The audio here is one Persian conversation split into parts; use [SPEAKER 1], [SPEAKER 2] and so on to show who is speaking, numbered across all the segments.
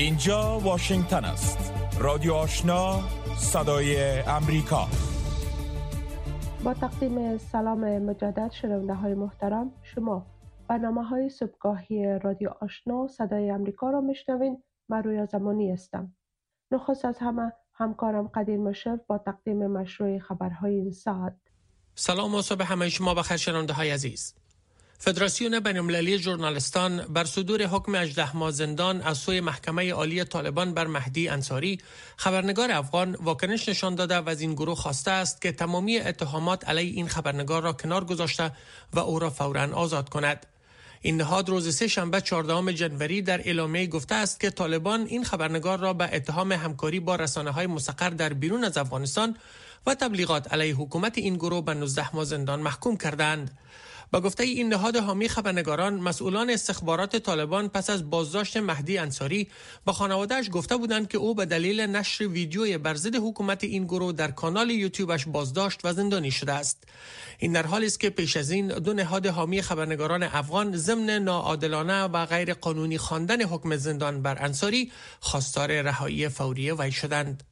[SPEAKER 1] اینجا واشنگتن است. رادیو آشنا، صدای امریکا.
[SPEAKER 2] با تقدیم سلام مجدد شنونده های محترم، شما برنامه های صبحگاهی رادیو آشنا صدای امریکا را میشنوین. من رویا زمانی هستم. نخست از همه همکارم قدیر مشرف با تقدیم مشروع خبرهای این ساعت.
[SPEAKER 3] سلام و صبح همه شما بخیر شنونده های عزیز. فدراسیون بین‌المللی ژورنالیستان بر صدور حکم 18 ماه زندان از سوی محکمه عالی طالبان بر مهدی انصاری، خبرنگار افغان، واکنش نشان داده و از این گروه خواسته است که تمامی اتهامات علیه این خبرنگار را کنار گذاشته و او را فوراً آزاد کند. این نهاد روز سه شنبه 14 جنوری در اعلامیه گفته است که طالبان این خبرنگار را به اتهام همکاری با رسانه‌های مستقر در بیرون از افغانستان و تبلیغات علیه حکومت این گروه به 19 ماه زندان محکوم کردند. با گفته این نهاد حامی خبرنگاران، مسئولان استخبارات طالبان پس از بازداشت مهدی انصاری با خانواده‌اش گفته بودند که او به دلیل نشر ویدیوی بر ضد حکومت این گروه در کانال یوتیوبش بازداشت و زندانی شده است. این در حالی است که پیش از این دو نهاد حامی خبرنگاران افغان ضمن ناعادلانه و غیر قانونی خواندن حکم زندان بر انصاری خواستار رهایی فوری وی شدند.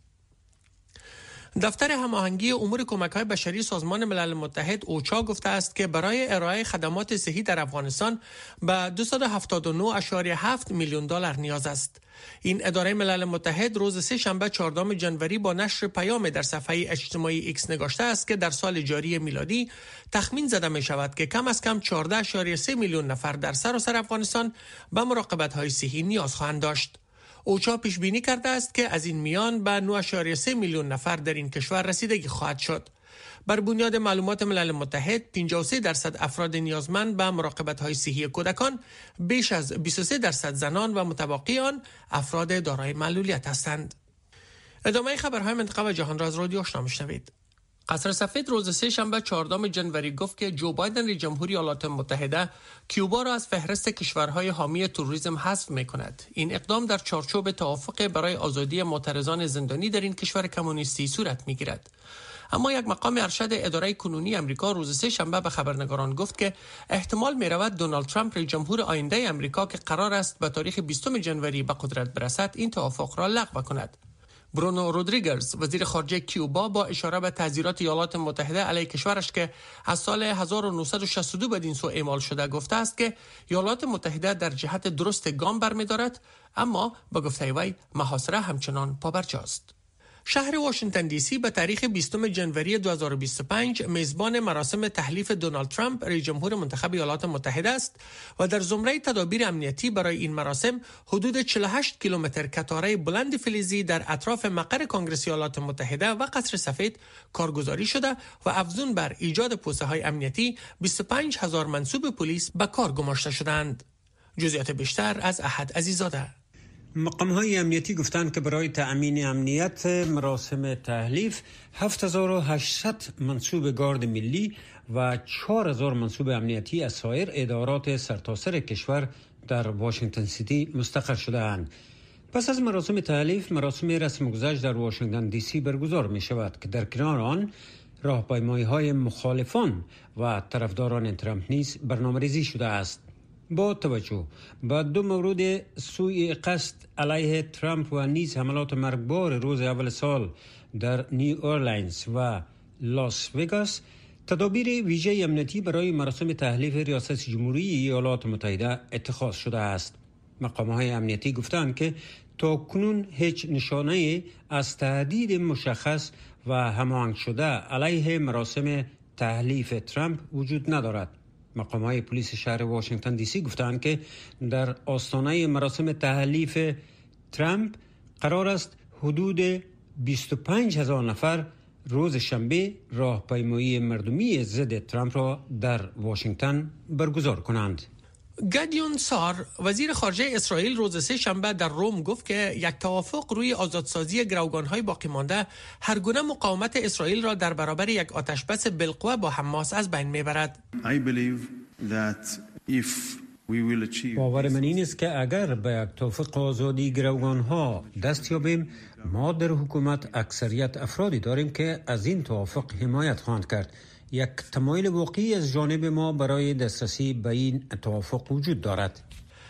[SPEAKER 3] دفتر هماهنگی امور کمک‌های بشری سازمان ملل متحد اوچا گفته است که برای ارائه خدمات صحی در افغانستان به 279.7 میلیون دلار نیاز است. این اداره ملل متحد روز سه شنبه 14 جنوری با نشر پیام در صفحه اجتماعی ایکس نگاشته است که در سال جاری میلادی تخمین زده می شود که کم از کم 14.3 میلیون نفر در سراسر افغانستان به مراقبت‌های صحی نیاز خواهند داشت. اوچا پیش بینی کرده است که از این میان به 9.3 میلیون نفر در این کشور رسیدگی خواهد شد. بر بنیاد معلومات ملل متحد 53% افراد نیازمند به مراقبت‌های صحی کودکان، بیش از 23% زنان و متبقی آن افراد دارای معلولیت هستند. ادامه خبرهای منطقه و جهان را از رادیو آشنا میشنوید. قصر سفید روز سه شنبه 14 جنوری گفت که جو بایدن رئیس جمهوری ایالات متحده کیوبا را از فهرست کشورهای حامی تروریسم حذف می‌کند. این اقدام در چارچوب توافق برای آزادی معترضان زندانی در این کشور کمونیستی صورت می‌گیرد. اما یک مقام ارشد اداره کنونی امریکا روز سه شنبه به خبرنگاران گفت که احتمال می‌رود دونالد ترامپ رئیس جمهور آینده امریکا که قرار است به تاریخ 20 جنوری به قدرت برسد این توافق را لغو کند. برونو رودریگز وزیر خارجه کیوبا با اشاره به تحذیرات ایالات متحده علیه کشورش که از سال 1962 بدین سو اعمال شده گفته است که ایالات متحده در جهت درست گام برمی‌دارد، اما با گفته وی محاصره همچنان پابرجاست. شهر واشنگتن دی سی به تاریخ 20 جنوری 2025 میزبان مراسم تحلیف دونالد ترامپ رئیس جمهور منتخب ایالات متحده است و در زمره تدابیر امنیتی برای این مراسم حدود 48 کیلومتر کتاره بلند فلزی در اطراف مقر کنگره ایالات متحده و قصر سفید کارگزاری شده و افزون بر ایجاد پوسته‌های امنیتی 25,000 منصوب پلیس به کار گماشته شدند. جزئیات بیشتر از احد عزیزاده.
[SPEAKER 4] مقام‌های امنیتی گفتند که برای تأمین امنیت مراسم تحلیف 7800 منصوب گارد ملی و 4000 منصوب امنیتی از سایر ادارات سرتاسر کشور در واشنگتن سیتی مستقر شده‌اند. پس از مراسم تحلیف، مراسم رسم گذشت در واشنگتن دی سی برگزار می شود که در کنار آن راهپیمایی‌های مخالفان و طرفداران ترامپ نیز برنامه‌ریزی شده است. با توجه به دو مورد سوء قصد علیه ترامپ و نیز حملات مرگبار روز اول سال در نیو اورلینز و لاس وگاس، تدابیر ویژه امنیتی برای مراسم تحلیف ریاست جمهوری ایالات متحده اتخاذ شده است. مقام‌های امنیتی گفتند که تاکنون هیچ نشانه از تهدید مشخص و هماهنگ شده علیه مراسم تحلیف ترامپ وجود ندارد. مقام‌های پلیس شهر واشنگتن دی سی گفتند که در آستانه مراسم تحلیف ترامپ قرار است حدود 25,000 نفر روز شنبه راهپیمایی مردمی ضد ترامپ را در واشنگتن برگزار کنند.
[SPEAKER 3] گادیون سار وزیر خارجه اسرائیل روز سه شنبه در روم گفت که یک توافق روی آزادسازی گروگان‌های باقی مانده هر گونه مقاومت اسرائیل را در برابر یک آتشبس بالقوه با حماس از بین میبرد.
[SPEAKER 4] باور من این است که اگر به یک توافق آزادی گروگان‌ها دست یابیم، ما در حکومت اکثریت افرادی داریم که از این توافق حمایت خواهند کرد. یک تمایل واقعی از جانب ما برای دسترسی به این توافق وجود دارد.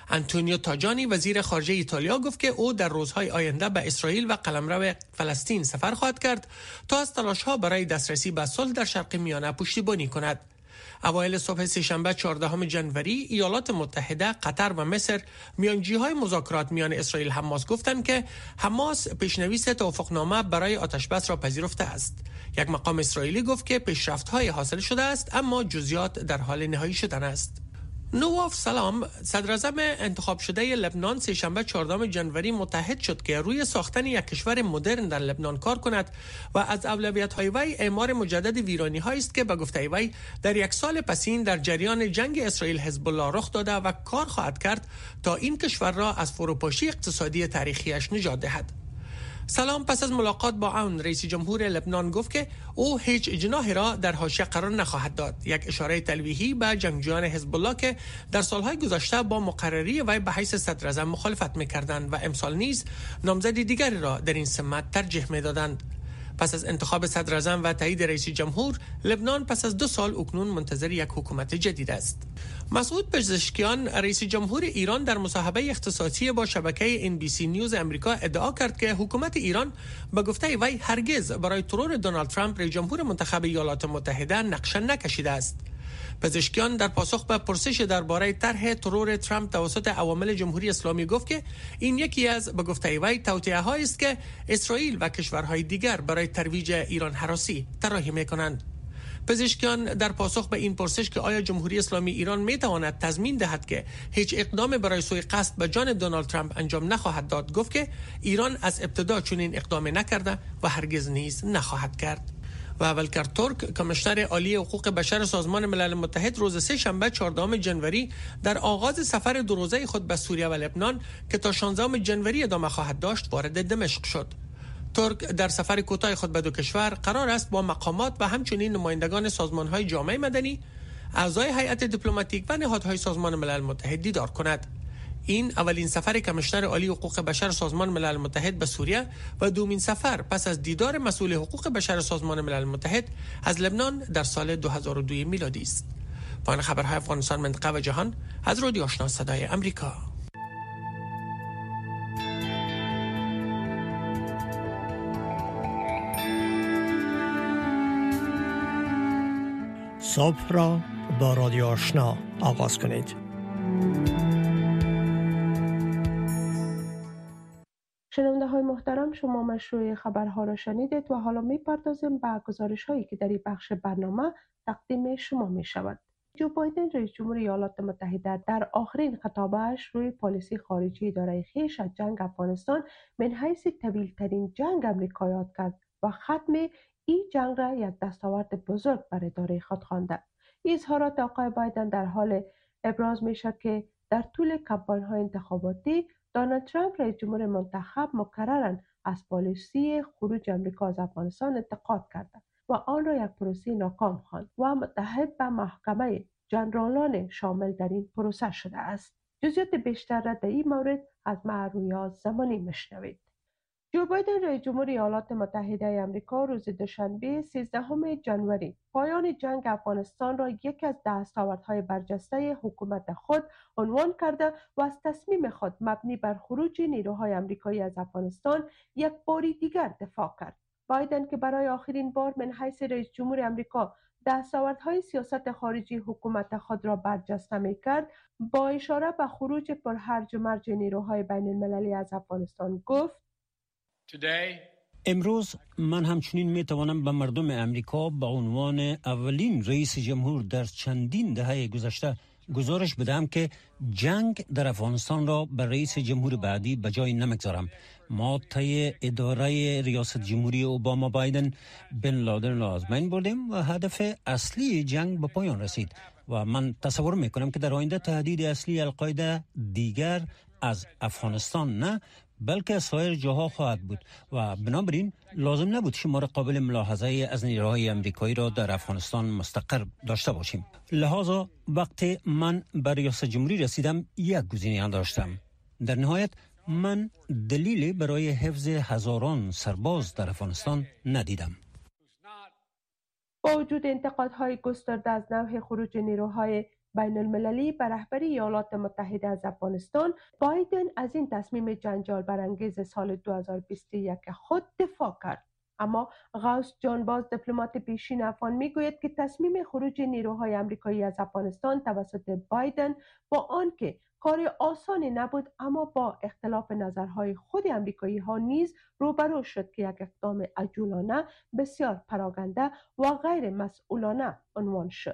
[SPEAKER 3] آنتونیو تاجانی وزیر خارجه ایتالیا گفت که او در روزهای آینده به اسرائیل و قلمرو فلسطین سفر خواهد کرد تا از تلاش‌ها برای دسترسی به صلح در شرق میانه پشتیبانی کند. اوایل صبح سه‌شنبه 14 ژانویه ایالات متحده، قطر و مصر میانجیهای مذاکرات میان اسرائیل حماس گفتند که حماس پیشنویس توافقنامه برای آتشبس را پذیرفته است. یک مقام اسرائیلی گفت که پیشرفت‌های حاصل شده است اما جزئیات در حال نهایی شدن است. نواف سلام، صدراعظم انتخاب شده لبنان، سه‌شنبه 14 ژانویه متحد شد که روی ساختن یک کشور مدرن در لبنان کار کند و از اولویت‌های وی اعمار مجدد ویرانی‌هایی است که به گفته وی در یک سال پسین در جریان جنگ اسرائیل حزب الله رخ داده و کار خواهد کرد تا این کشور را از فروپاشی اقتصادی تاریخیش نجات دهد. سلام پس از ملاقات با اون رئیس جمهور لبنان گفت که او هیچ جناحی را در حاشیه قرار نخواهد داد. یک اشاره تلویحی به جنگجویان حزب الله که در سالهای گذشته با مقرری وی به حیث صدراعظم مخالفت می‌کردند و امسال نیز نامزد دیگری را در این سمت ترجیح می‌دادند. پس از انتخاب صدراعظم و تایید رئیس جمهور، لبنان پس از 2 سال اکنون منتظر یک حکومت جدید است. مسعود پزشکیان، رئیس جمهور ایران، در مصاحبه اختصاصی با شبکه NBC نیوز امریکا ادعا کرد که حکومت ایران به گفته وی هرگز برای ترور دونالد ترامپ رئیس جمهور منتخب ایالات متحده نقشه نکشیده است. پزشکیان در پاسخ به پرسش درباره طرح ترور ترامپ توسط عوامل جمهوری اسلامی گفت که این یکی از به گفته وی توطئه‌هایی است که اسرائیل و کشورهای دیگر برای ترویج ایران هراسی طراحی می‌کنند. پزشکیان در پاسخ به این پرسش که آیا جمهوری اسلامی ایران می‌تواند تضمین دهد که هیچ اقدام برای سوء قصد به جان دونالد ترامپ انجام نخواهد داد، گفت که ایران از ابتدا چنین اقدامی نکرده و هرگز نیز نخواهد کرد. و ولکر ترک، کمیشنر عالی حقوق بشر سازمان ملل متحد، روز سه‌شنبه 14 ژانویه در آغاز سفر 2 روزه خود به سوریه و لبنان که تا 16 ژانویه ادامه خواهد داشت وارد دمشق شد. ترک در سفر کوتاه خود به 2 کشور قرار است با مقامات و همچنین نمایندگان سازمان‌های جامعه مدنی، اعضای هیئت دیپلماتیک و نهادهای سازمان ملل متحد دیدار کند. این اولین سفر کمیشنر عالی حقوق بشر سازمان ملل متحد به سوریه و دومین سفر پس از دیدار مسئول حقوق بشر سازمان ملل متحد از لبنان در سال 2002 میلادی است. پایان خبرهای افغانستان، منطقه و جهان از رادیو آشنا صدای امریکا.
[SPEAKER 5] صبح را با رادیو آشنا آغاز کنید.
[SPEAKER 2] شنونده های محترم، شما مشروع خبرها را شنیدید و حالا می‌پردازیم به گزارش هایی که در این بخش برنامه تقدیم شما می شود. جو بایدن رئیس جمهور ایالات متحده در آخرین خطابش روی پالیسی خارجی دارای خویش از جنگ افغانستان من حیث طویل ترین جنگ امریکا یاد کرد و ختم این جنگ را یک دستاورد بزرگ برای اداره خود خوانده. اظهارات آقای بایدن در حال ابراز می شد که در طول کمپاین های انتخاباتی دونالد ترامپ رئیس جمهور منتخب مکرراً از پالیسی خروج امریکا از افغانستان انتقاد کرده و آن را یک پروسه ناکام خواند و متحد به محکمه ژنرالان شامل در این پروسه شده است. جزئیات بیشتر را در این مورد از رویا زمانی میشنوید. جو بایدن رئیس جمهور ایالات متحده آمریکا روز دوشنبه 13 ژانویه پایان جنگ افغانستان را یکی از دستاوردهای برجسته حکومت خود عنوان کرده و از تصمیم خود مبنی بر خروج نیروهای آمریکایی از افغانستان یک بار دیگر دفاع کرد. بایدن که برای آخرین بار من حیث رئیس جمهور آمریکا دستاوردهای سیاست خارجی حکومت خود را برجسته می‌کرد، با اشاره به خروج پرهرج و مرج نیروهای بین المللی از افغانستان گفت:
[SPEAKER 4] امروز من همچنین میتوانم به مردم امریکا به عنوان اولین رئیس جمهور در چندین دهه گذشته گزارش بدهم که جنگ در افغانستان را به رئیس جمهور بعدی به جای نمیگذارم. ما طی اداره ریاست جمهوری اوباما بایدن بن لادن را از بین بردیم و هدف اصلی جنگ به پایان رسید و من تصور میکنم که در آینده تهدید اصلی القاعده دیگر از افغانستان نه بلکه از سایر جاها خواهد بود و بنابراین لازم نبود شمار قابل ملاحظه از نیروهای امریکایی را در افغانستان مستقر داشته باشیم. لذا وقتی من به ریاست جمهوری رسیدم یک گزینه داشتم. در نهایت من دلیلی برای حفظ هزاران سرباز در افغانستان ندیدم.
[SPEAKER 2] با وجود انتقادهای گسترده از نوع خروج نیروهای بین المللی به رهبری ایالات متحده از افغانستان، بایدن از این تصمیم جنجال برانگیز سال 2021 خود دفاع کرد. اما غوث جان باز، دیپلمات پیشین افغان، میگوید که تصمیم خروج نیروهای آمریکایی از افغانستان توسط بایدن با آنکه کار آسانی نبود، اما با اختلاف نظرهای خود آمریکایی ها نیز روبرو شد که یک اقدام عجولانه، بسیار پراکنده و غیر مسئولانه عنوان شد.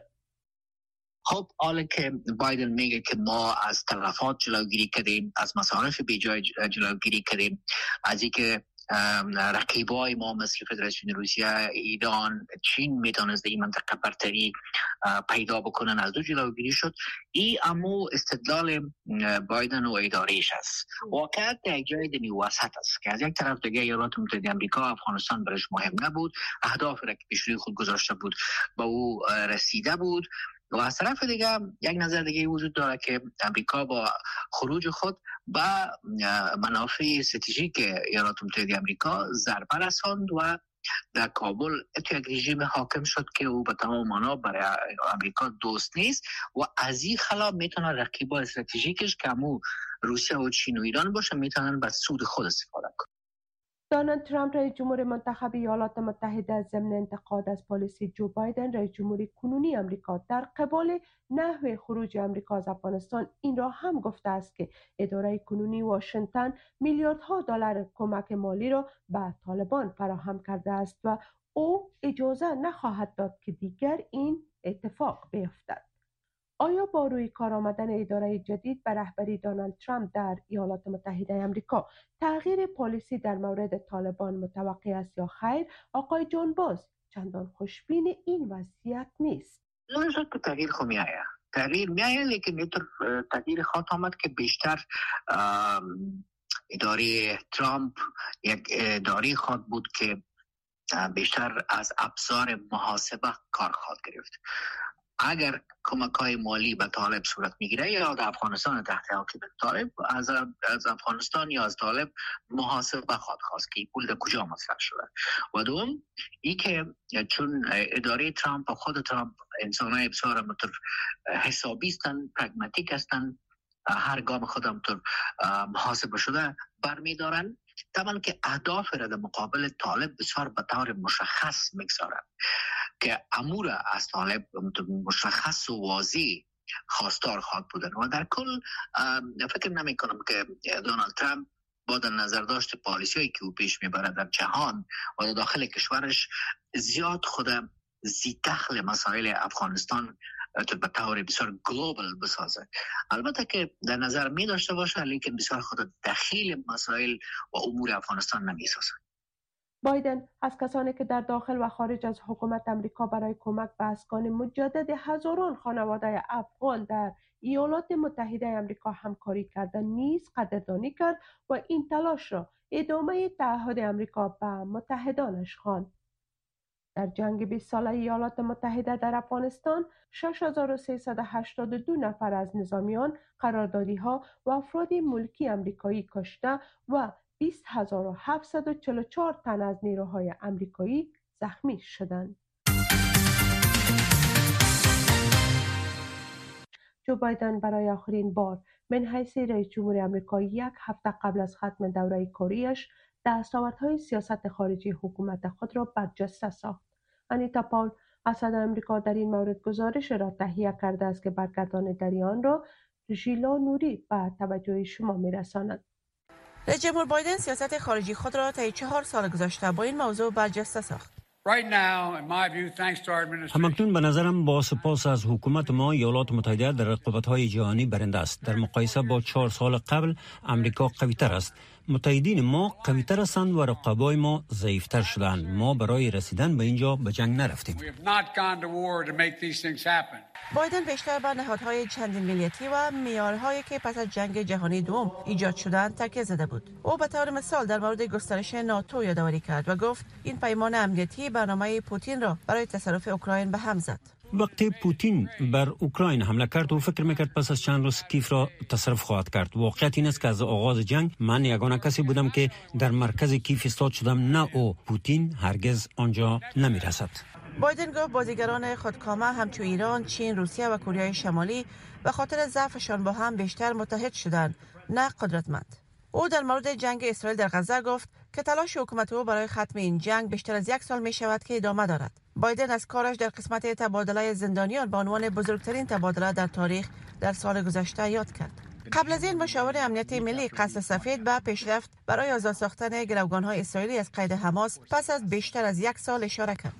[SPEAKER 6] خب حالا که بایدن میگه که ما از تلفات جلوگیری کردیم، از مصارف بیجای جلوگیری کردیم، از اینکه رقیبای ما مثل فدراسیون روسیه، ایران، چین میتونست این منطقه برتری پیدا بکنن، از دو جلوگیری شد. این امو استدلال بایدن و ادارهش است. واقعیت در جای دمی وسط است که از یک طرف دیگه ایالات متحده آمریکا افغانستان برش مهم نبود، اهدافی را که پیش روی خود گذاشته بود به او رسیده بود، و از طرف دیگه یک نظر دیگه وجود داره که امریکا با خروج خود به منافع استراتژیک ایالات متحده آمریکا ضربه رساند و در کابل یک رژیم حاکم شد که او به تمام معنا برای امریکا دوست نیست و از این خلا میتونه رقیبای استراتژیکش که همون روسیه و چین و ایران باشه میتونن به سود خود استفاده کنن.
[SPEAKER 2] دونالد ترامپ رئیس جمهور منتخب ایالات متحده از ضمن انتقاد از پالیسی جو بایدن رئیس جمهوری کنونی آمریکا در قبال نحوه خروج آمریکا از افغانستان این را هم گفته است که اداره کنونی واشنگتن میلیاردها دلار کمک مالی را به طالبان فراهم کرده است و او اجازه نخواهد داد که دیگر این اتفاق بیفتد. آیا با روی کار آمدن اداره جدید به رهبری دونالد ترامپ در ایالات متحده آمریکا تغییر پالیسی در مورد طالبان متوقع است یا خیر؟ آقای جان باز چندان خوشبین این وضعیت نیست.
[SPEAKER 6] نمیشه که تغییر خو میایه، تغییر میایه، لیکن اینطور تغییر خواهد آمد که بیشتر اداره ترامپ یک اداره خواهد بود که بیشتر از ابزار محاسبه کار خواهد گرفت. اگر کمک‌های مالی به طالب صورت میگیره یا در افغانستان تحت حاکمیت طالب، از افغانستان یا از طالب محاسبه خواهد خواست که این پول در کجا مصرف شده. و دوم این که چون اداره ترامپ و خود ترامپ انسان‌های بسیار حسابی هستند، پرگماتیک هستند، هر گام خودم طور محاسبه شده برمیدارن، طبعا که اهداف را در مقابل طالب بسیار به طور مشخص میگذارن که امور از طالب مشخص و واضح خواستار خواهد بودن. و در کل فکر نمی کنم که دونالد ترامپ با در نظر داشت پالیسی هایی که او پیش میبره در جهان و در داخل کشورش زیاد خود زی دخل مسائل افغانستان به طور بسیار گلوبال بسازه. البته که در نظر می داشته باشه، لیکن بسیار خود دخیل مسائل و امور افغانستان نمی سازه.
[SPEAKER 2] بایدن از کسانی که در داخل و خارج از حکومت امریکا برای کمک به اسکان مجدد هزاران خانواده افغان در ایالات متحده آمریکا همکاری کردن نیز قدردانی کرد و این تلاش را ادامه تعهد امریکا به متحدانش خواند. در جنگ 20 ساله ایالات متحده در افغانستان 6382 نفر از نظامیان، قراردادی‌ها و افراد ملکی آمریکایی کشته و 20744 تن از نیروهای آمریکایی زخمی شدند. جو بایدن برای آخرین بار من حیث رئیس جمهور آمریکا یک هفته قبل از ختم دوره کاریش دستاوردهای سیاست خارجی حکومت خود را برجسته ساخت. انیتا پاول از صدای آمریکا در این مورد گزارش را تهیه کرده است که برگردانندگی آن را ژیلا نوری به توجه شما می‌رساند.
[SPEAKER 7] رئیس جمهور بایدن سیاست خارجی خود را طی 4 سال گذشته با این موضوع برجسته ساخت.
[SPEAKER 4] همکنون به نظرم با سپاس از حکومت ما ایالات متحده در رقابت‌های جهانی برنده است. در مقایسه با 4 سال قبل امریکا قوی‌تر است. متحدین ما قوی‌تر هستند و رقبای ما ضعیف‌تر شدند. ما برای رسیدن به اینجا به جنگ نرفتیم.
[SPEAKER 7] بایدن بیشتر بر نهادهای چندین ملیتی و معیارهایی که پس از جنگ جهانی دوم ایجاد شدند تاکید زده بود. او به طور مثال در مورد گسترش ناتو یادآوری کرد و گفت این پیمان امنیتی برنامه پوتین را برای تصرف اوکراین به هم زد.
[SPEAKER 4] وقتی پوتین بر اوکراین حمله کرد و فکر میکرد پس از چند روز کیف را تصرف خواهد کرد. واقعیت این است که از آغاز جنگ من یگانه کسی بودم که در مرکز کیف ایستاد شدم. نه او، پوتین هرگز آنجا نمیرسد.
[SPEAKER 7] بایدن گفت بازیگران خودکامه همچو ایران، چین، روسیه و کره شمالی به خاطر ضعفشان با هم بیشتر متحد شدند، نه قدرتمند. او در مورد جنگ اسرائیل در غزه گفت که تلاش حکومت او برای ختم این جنگ بیشتر از 1 سال می شود که ادامه دارد. بایدن از کارش در قسمت تبادله زندانیان به عنوان بزرگترین تبادله در تاریخ در سال گذشته یاد کرد. قبل از این مشاور امنیتی ملی قصر سفید به پیشرفت برای آزاد ساختن گروگان‌های اسرائیلی از قید حماس پس از بیشتر از 1 سال اشاره کرد.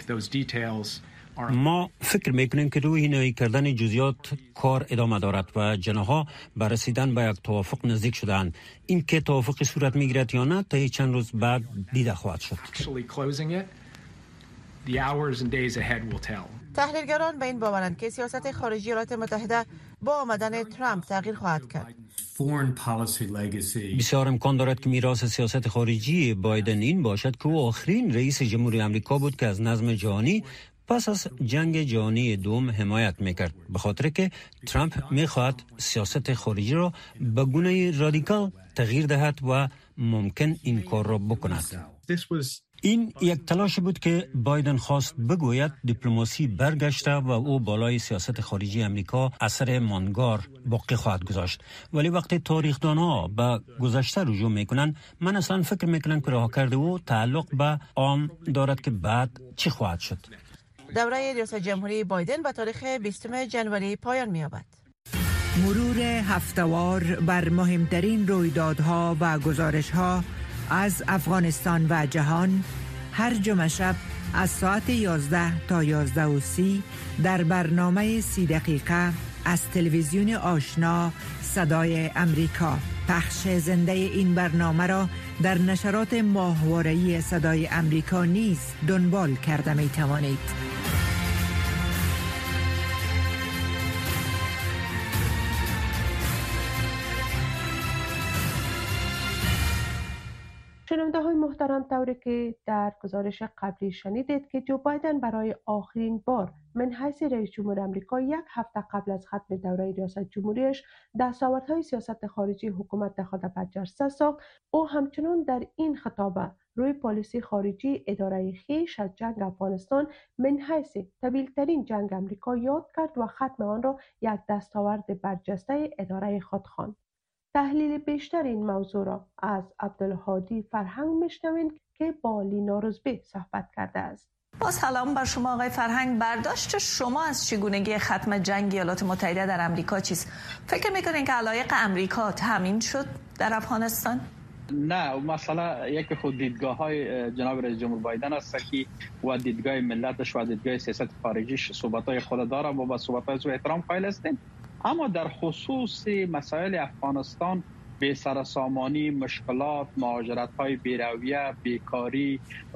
[SPEAKER 4] ما فکر میکنیم که روی حینایی کردن جزئیات کار ادامه دارد و جناح‌ها بر رسیدن به یک توافق نزدیک شدند. این که توافقی صورت میگیرد یا نه تا چند روز بعد دیده خواهد شد.
[SPEAKER 7] تحلیلگران به این باورند که سیاست خارجی ایالات متحده با آمدن ترامپ تغییر خواهد کرد.
[SPEAKER 4] بسیار امکان دارد که میراث سیاست خارجی بایدن این باشد که او آخرین رئیس جمهوری آمریکا بود که از نظم جهانی پس از جنگ جهانی دوم حمایت میکرد، به خاطر که ترامپ میخواهد سیاست خارجی را به گونه رادیکال تغییر دهد و ممکن این کار را بکند. این یک تلاش بود که بایدن خواست بگوید دیپلماسی برگشته و او بالای سیاست خارجی امریکا اثر ماندگار باقی خواهد گذاشت. ولی وقتی تاریخ‌دان‌ها به گذشته رجوع میکنن، من اصلا فکر میکنم که راهکرد او تعلق به آن دارد که بعد چی خواهد شد.
[SPEAKER 7] دوره ریاست جمهوری بایدن به تاریخ 20 ژانویه پایان می‌یابد.
[SPEAKER 8] مرور هفته‌وار بر مهمترین رویدادها و گزارش‌ها از افغانستان و جهان هر جمعه شب از ساعت 11 تا 11:30 در برنامه 30 دقیقه از تلویزیون آشنا صدای امریکا. پخش زنده این برنامه را در نشرات ماهواره‌ای صدای امریکا نیز دنبال کرده می توانید.
[SPEAKER 2] شنونده های محترم، طوری که در گزارش قبلی شنیدید که جو بایدن برای آخرین بار من حیث رئیس جمهور آمریکا 1 هفته قبل از ختم دوره ریاست جمهوریش دستاوردهای سیاست خارجی حکومت خود برجسته ساخت، او همچنان در این خطاب روی پالیسی خارجی اداره خویش از جنگ افغانستان من حیث طویل‌ترین جنگ آمریکا یاد کرد و ختم آن را یک دستاورد برجسته اداره خود خواند. تحلیل بیشتر این موضوع را از عبدالهادی فرهنگ میشنویم که با لینا رزبی صحبت کرده است.
[SPEAKER 9] با سلام بر شما آقای فرهنگ، برداشت شما از چگونگی ختم جنگ ایالات متحده در امریکا چیست؟ فکر میکنین که علایق امریکا تامین شد در افغانستان؟
[SPEAKER 10] نه، مسئله یک خود دیدگاه های جناب رئیس جمهور بایدن است که و دیدگاه ملتش و دیدگاه سیاست خارجیش صحبت های خود داره و با صحبت های احترام قائل هستیم. اما در خصوص مسائل افغانستان، بی سرسامانی، مشکلات، مهاجرت‌های بی‌رویه، بیکاری و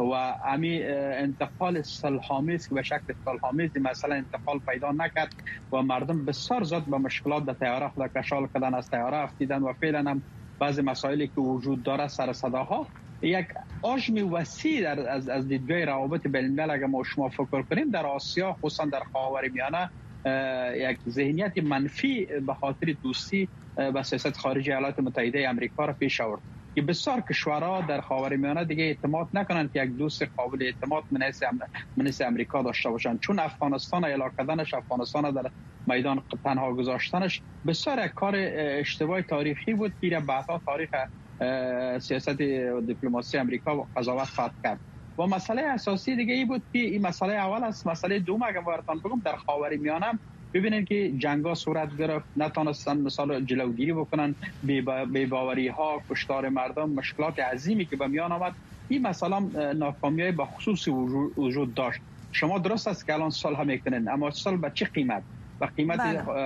[SPEAKER 10] انتقال صلح‌آمیز که به شکل صلح‌آمیز مثلا انتقال پیدا نکرد و مردم بسیار زیاد به مشکلات در طیاره خود کشال کردن، از طیاره افتیدن و فعلا هم بعضی مسائلی که وجود داره سر صداها یک حجم وسیع از دیدگاه روابط بین‌الملل اگر ما شما فکر کنیم در آسیا، خصوصا در خاورمیانه، یک ذهنیت منفی به خاطر دوستی با سیاست خارجی ایالات متحده آمریکا را پیش آورد که بسیار کشورها در خاورمیانه دیگه اعتماد نکنند که یک دوست قابل اعتماد من آمریکا داشته باشند، چون افغانستان اعلام کردنش، افغانستان در میدان تنها گذاشتنش بسیار یک کار اشتباه تاریخی بود که بعدا تاریخ سیاست دیپلماسی آمریکا قضاوت خواهد کرد. و مسئله اساسی دیگه ای بود که این مسئله اول است. مسئله دوم اگر براتون بگم، در خاورمیانه ببینید که جنگا صورت گرفت، نتونستن مثلا جلوگیری بکنن، بی‌باوری ها، کشتار مردم، مشکلات عظیمی که به میان آمد. این مثلا ناکامی‌های به خصوص وجود داشت. شما درست است که الان صلح میکنن، اما صلح به چه قیمت؟ به قیمت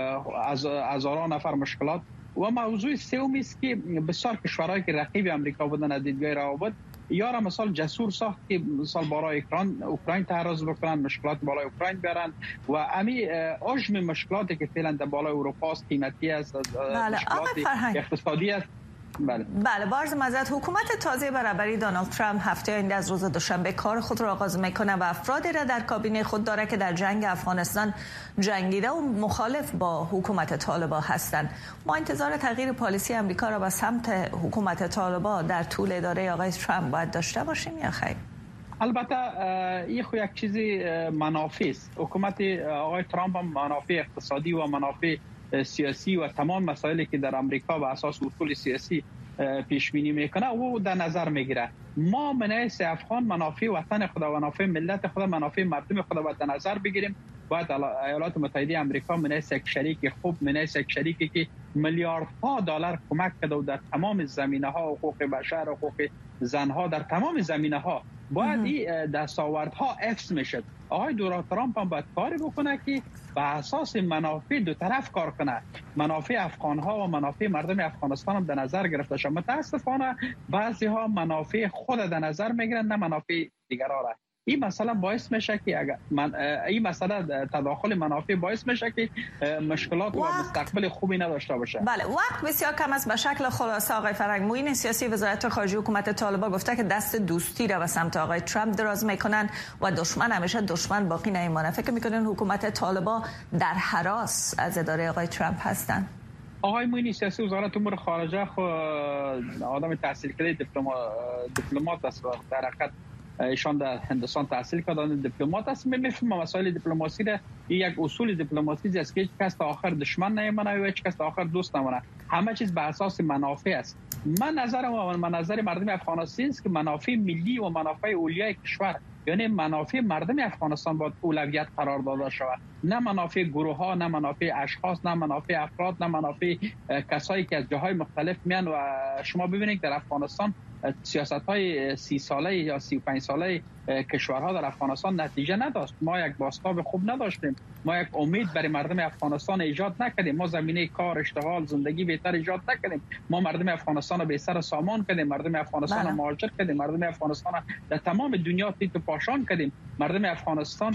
[SPEAKER 10] هزاران نفر مشکلات. و موضوع سومی است که بسیار کشورهایی که رقیب آمریکا بودن از دیدگاه روابط یارا مثال جسور ساخت که مثال برای اوکراین تعرض بکنن، مشکلات بالای اوکراین بیارن و امی حجم مشکلاتی که فعلا در بالای اروپا است، قیمتی است، مشکلات اقتصادی است.
[SPEAKER 9] بله، با عرض معذرت، حکومت تازه برابری دونالد ترامپ هفته آینده از روز دوشنبه کار خود را آغاز میکنه و افرادی را در کابینه خود داره که در جنگ افغانستان جنگیده و مخالف با حکومت طالبان هستند. ما انتظار تغییر پالیسی آمریکا را به سمت حکومت طالبان در طول اداره آقای ترامپ باید داشته باشیم یا خیر؟
[SPEAKER 10] البته این خو یک چیزی منافع است. حکومت آقای ترامپ هم منافع اقتصادی و منافع سیاسی و تمام مسائلی که در امریکا بر اساس اصول سیاسی پیش بینی میکنه او در نظر میگیره. ما منایس افغان منافع وطن خود و منافع ملت خود، منافع مردم خود باید در نظر بگیریم. باید ایالات متحده آمریکا منایس یک شریک خوب، منایس یک شریکی که میلیاردها دلار کمک کرده و در تمام زمینه‌ها، حقوق بشر، حقوق زنها، در تمام زمینه‌ها باید این دستاوردها حفظ میشد. آقای دونالد ترامپ هم باید کاری بکنه که به اساس منافع دو طرف کار کنه. منافع افغان‌ها و منافع مردم افغانستان هم در نظر گرفته شد. متاسفانه بعضی‌ها منافع خود در نظر میگیرن، نه منافع دیگران را. این مسئله باعث میشه که این مسئله تداخل منافع باعث میشه که مشکلات و مستقبل خوبی نداشته باشه.
[SPEAKER 9] بله، وقت بسیار کم است. به شکل خلاصه آقای فرنگ، معین سیاسی وزارت خارجه حکومت طالبان گفته که دست دوستی را به سمت آقای ترامپ دراز میکنن و دشمن همیشه دشمن باقی نمیمونه. فکر میکنین حکومت طالبان در هراس از اداره آقای ترامپ هستن؟
[SPEAKER 10] آقای معین سیاسی وزارت امور خارجه آدم تحصیل کرده دیپلمات است و در حقیقت ایشان در هندوستان تحصیل کردن، دیپلمات است. میفهمم مسائل دیپلماسی را. یک اصول دیپلماسی است که هیچ کس تا آخر دشمن نمیمونه و هیچ کس تا آخر دوست نمیمونه. همه چیز به اساس منافع است. من نظر مردم افغانستان است که منافع ملی و منافع اولیای کشور، یعنی منافع مردم افغانستان باید اولویت قرار داده شود، نه منافع گروه ها، نه منافع اشخاص، نه منافع افراد، نه منافع کسایی که از جاهای مختلف میان. و شما ببینید در افغانستان سیاست‌های 30 ساله یا 35 ساله کشورها در افغانستان نتیجه نداشت. ما یک بازتاب خوب نداشتیم. ما یک امید برای مردم افغانستان ایجاد نکردیم. ما زمینه کار، اشتغال، زندگی بهتر ایجاد نکردیم. ما مردم افغانستان را به سر سامان کردیم. مردم افغانستان را مهاجر کردیم. مردم افغانستان را در تمام دنیا تیت و پاشان کردیم. مردم افغانستان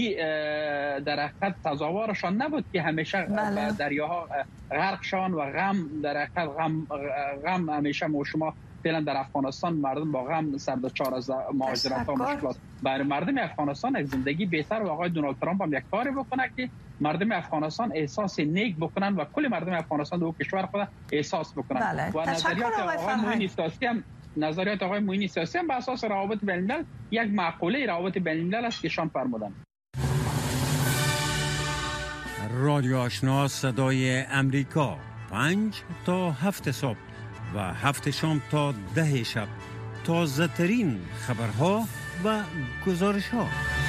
[SPEAKER 10] در حقیقت تظاهرشان نبود که همیشه دریاها غرق شوند و غم در حقیقت غم همیشه ما شما فعلا در افغانستان مردم با غم سردچار از مهاجرت و مشکلات. برای مردم افغانستان یک زندگی بهتر و آقای دونالد ترامپ هم یک کاری بکنه که مردم افغانستان احساس نیک بکنن و کل مردم افغانستان در کشور خود احساس بکنن. و نظریات آقای معین سیاسی هم به اساس روابط بین الملل یک معقوله روابط بین الملل است که شان فرمودن.
[SPEAKER 4] رادیو آشنا صدای امریکا 5 تا 7 صبح و 7 شام تا 10 شب، تازه ترین خبرها و گزارش ها.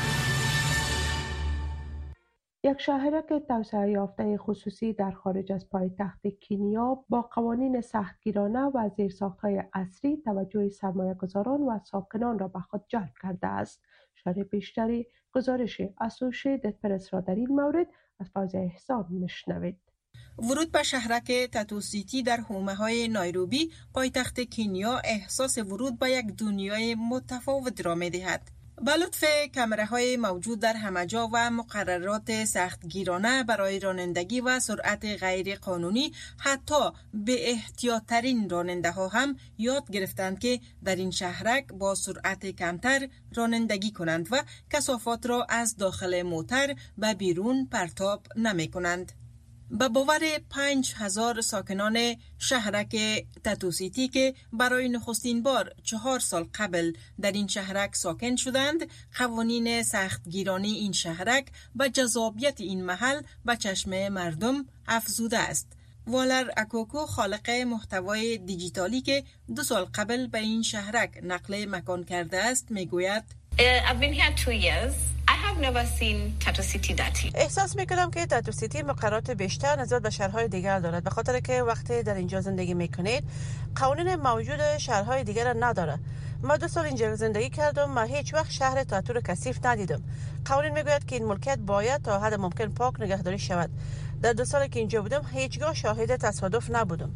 [SPEAKER 2] یک شاهرک توسعه یافته خصوصی در خارج از پایتخت کنیا با قوانین سختگیرانه و زیرساخت‌های عصری توجه سرمایه‌گذاران و ساکنان را به خود جلب کرده است. شرح بیشتری گزارش اسوشییتد پرس را در این مورد از فوزیه احسان میشنوید.
[SPEAKER 11] ورود به شهرک تاتو سیتی در حومه‌های نایروبی پایتخت کنیا احساس ورود به یک دنیای متفاوت را می‌دهد. به لطف کامراهای موجود در همه جا و مقررات سختگیرانه برای رانندگی و سرعت غیر قانونی، حتی به احتیاط‌ترین راننده‌ها هم یاد گرفتند که در این شهرک با سرعت کمتر رانندگی کنند و کثافات را از داخل موتر به بیرون پرتاب نمی‌کنند. به باور 5000 ساکنان شهرک تاتو سیتی که برای نخستین بار 4 سال قبل در این شهرک ساکن شدند، قوانین سختگیرانه این شهرک و جذابیت این محل به چشم مردم افزوده است. والر اکوکو، خالق محتوای دیجیتالی که 2 سال قبل به این شهرک نقل مکان کرده است، میگوید
[SPEAKER 12] I've been here 2 years. I have never seen Tattoo City dirty.
[SPEAKER 7] احساس میکنم که تاتو سیتی مقررات بیشتر نسبت به شهرهای دیگر دارد، به خاطر که وقتی در اینجا زندگی میکنید قوانین موجود شهرهای دیگر را نداره. ما 2 سال اینجا زندگی کردم و هیچ وقت شهر تاتو رو کثیف ندیدم. قوانین میگوید که این ملکیت باید تا حد ممکن پاک نگهداری شود. در 2 سالی که اینجا بودم هیچگاه شاهد تصادف نبودم.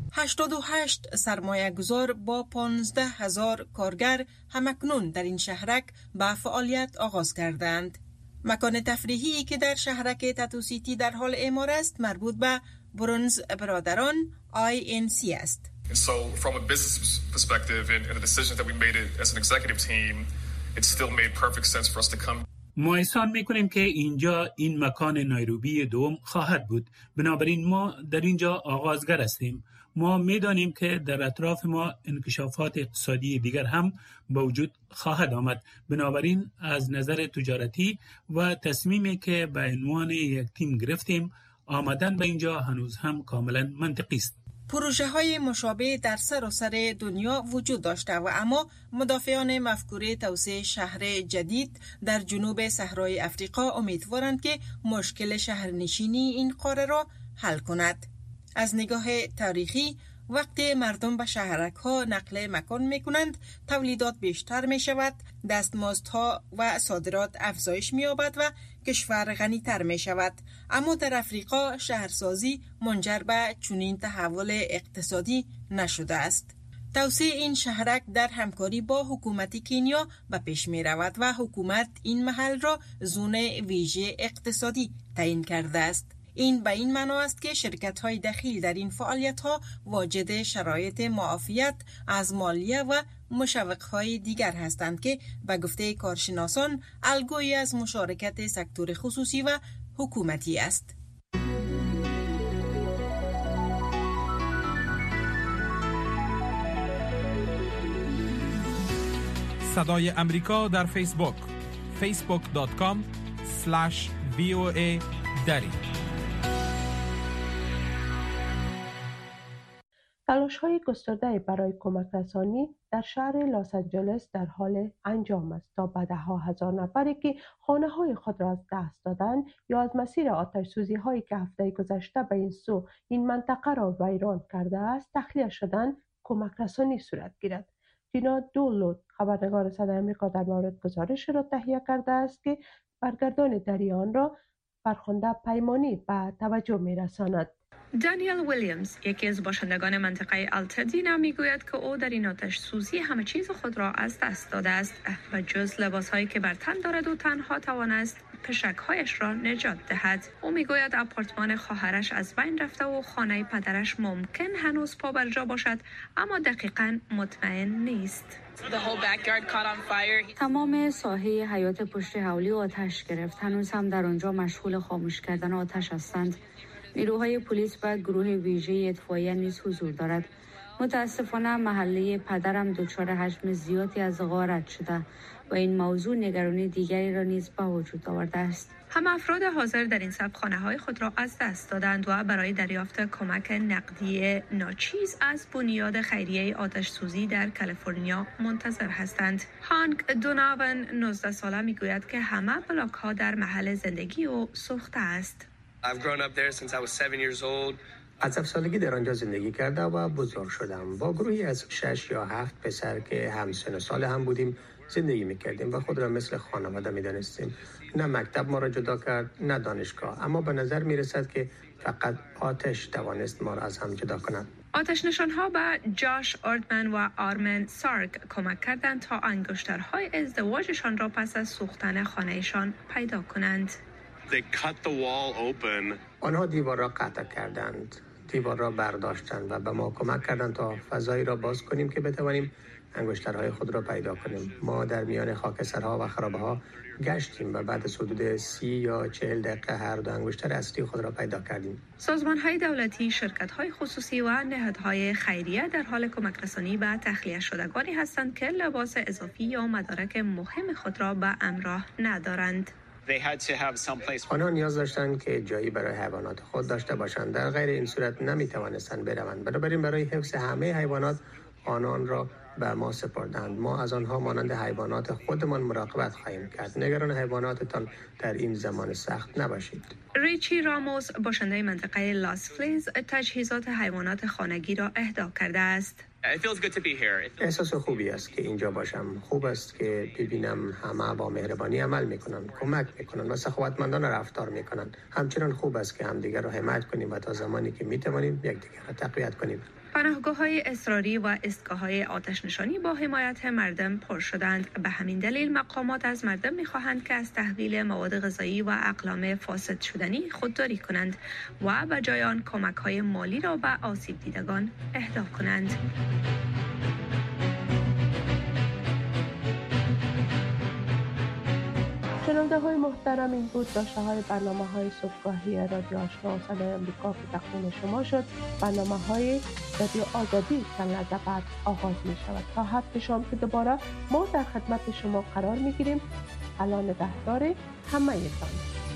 [SPEAKER 11] 88 سرمایه گذار با 15000 کارگر همکنون در این شهرک به فعالیت آغاز کردند. مکان تفریحی که در شهرک تاتو سیتی در حال اعمار است مربوط به برونز برادران INC است.
[SPEAKER 13] So from a business perspective and the decisions that we made it as an executive team, it still made perfect sense for us to come.
[SPEAKER 14] ما احسان میکنیم که اینجا این مکان نایروبی دوم خواهد بود. بنابراین ما در اینجا آغازگر هستیم. ما میدانیم که در اطراف ما انکشافات اقتصادی دیگر هم به وجود خواهد آمد. بنابراین از نظر تجارتی و تصمیمی که به عنوان یک تیم گرفتیم، آمدن به اینجا هنوز هم کاملا منطقی است.
[SPEAKER 11] پروژه های مشابه در سراسر دنیا وجود داشته و اما مدافعان مفکوره توسعه شهر جدید در جنوب صحرای افریقا امیدوارند که مشکل شهرنشینی این قاره را حل کند. از نگاه تاریخی وقتی مردم به شهرک ها نقل مکان می کنند، تولیدات بیشتر می شود، دستمزدها و صادرات افزایش می یابد و کشور غنی تر می شود. اما در افریقا شهرسازی منجر به چنین تحول اقتصادی نشده است. توسعه این شهرک در همکاری با حکومت کنیا به پیش می رود و حکومت این محل را زون ویژه اقتصادی تعیین کرده است. این به این معنا است که شرکت‌های دخیل در این فعالیت‌ها واجد شرایط معافیت از مالیه و مشوق‌های دیگر هستند که به گفته کارشناسان الگویی از مشارکت سکتور خصوصی و حکومتی است.
[SPEAKER 1] صدای امریکا در فیسبوک facebook.com/VOA دری.
[SPEAKER 2] تلاش‌های گسترده برای کمک رسانی در شهر لس آنجلس در حال انجام است تا به ده‌ها هزار نفری که خانه‌های خود را از دست دادند یا از مسیر آتش‌سوزی‌هایی که هفته گذشته به این سو این منطقه را ویران کرده است تخلیه شدن کمک رسانی صورت گیرد. تینا دولود خبرنگار صدای آمریکا در مورد گزارش را تهیه کرده است که برگردان دریان را فرخنده پیمانی به توجه می‌رساند.
[SPEAKER 15] دانیل ویلیامز، یکی از باشندگان منطقه التادینا، میگوید که او در این آتش سوزی همه چیز خود را از دست داده است و جز لباسهایی که بر تن دارد و تنها توانست پشک‌هایش را نجات دهد. او میگوید آپارتمان خواهرش از بین رفته و خانه پدرش ممکن هنوز پا بر جا باشد، اما دقیقاً مطمئن نیست.
[SPEAKER 16] تمام ساحه حیات پشت حولی آتش گرفت. هنوز هم در آنجا مشغول خاموش کردن آتش هستند. نیروهای پلیس و گروه ویژه اطفائیه نیز حضور دارد. متاسفانه محله پدرم دچار حجم زیادی از غارت شده و این موضوع نگرانی دیگری را نیز به وجود آورده است.
[SPEAKER 15] همه افراد حاضر در این سبک خانه‌های خود را از دست دادند و برای دریافت کمک نقدی ناچیز از بنیاد خیریه آتش سوزی در کالیفرنیا منتظر هستند. هانک دوناون 19 ساله میگوید که همه بلاک‌ها در محل زندگی او سوخته است.
[SPEAKER 17] از 7 سالگی در آنجا زندگی کرده و بزرگ شدم. با گروهی از 6 یا 7 پسر که همسن و سال هم بودیم زندگی میکردیم و خود را مثل خانواده میدانستیم. نه مکتب ما را جدا کرد، نه دانشگاه، اما به نظر میرسد که فقط آتش توانست ما را از هم جدا کند.
[SPEAKER 15] آتش نشان‌ها به جاش آردمن و آرمن سارک کمک کردند تا انگشترهای ازدواجشان را پس از سوختن خانهشان پیدا کنند.
[SPEAKER 17] آنها دیوار را قطع کردند، دیوار را برداشتند و به ما کمک کردند تا فضایی را باز کنیم که بتوانیم انگشترهای خود را پیدا کنیم. ما در میان خاکسترها و خرابه‌ها گشتیم و بعد از حدود 30 یا 40 دقیقه هر دو انگشتر اصلی خود را پیدا کردیم.
[SPEAKER 15] سازمان‌های دولتی، شرکت‌های خصوصی و نهادهای خیریه در حال کمک رسانی به تخلیه شدگانی هستند که لباس اضافی یا مدارک مهم خود را به همراه ندارند.
[SPEAKER 17] آنها نیاز داشتند که جایی برای حیوانات خود داشته باشند. در غیر این صورت نمی‌توانستند بروند. بنابراین برای حفظ همه حیوانات آنان را به ما سپردند. ما از آنها مانند حیوانات خودمان مراقبت خواهیم کرد. نگران حیواناتتان در این زمان سخت نباشید.
[SPEAKER 15] ریچی راموس، باشنده منطقه لاس فلیز، تجهیزات حیوانات خانگی را اهدا کرده است.
[SPEAKER 17] احساس خوبی است که اینجا باشم. خوب است که ببینم همه با مهربانی عمل میکنند، کمک میکنند و سخاوتمندانه رفتار میکنند. همچنان خوب است که همدیگر را حمایت کنیم و تا زمانی که میتوانیم یکدیگر را تقویت کنیم.
[SPEAKER 15] پناهگاه‌های اضطراری و ایستگاه‌های آتش‌نشانی با حمایت مردم پر شدند. به همین دلیل مقامات از مردم می‌خواهند که از تحویل مواد غذایی و اقلام فاسد شدنی خودداری کنند و به جای آن کمک‌های مالی را به آسیب دیدگان اهدا کنند.
[SPEAKER 2] شنونده های محترم، این بود داشته های برنامه های صبحگاهی رادیو آشنا صدای امریکا که تقدیم شما شد. برنامه های رادیو آزادی چند لحظه بعد آغاز می شود. تا هفته شام که دوباره ما در خدمت شما قرار می گیریم. الله نگهدار همه تان.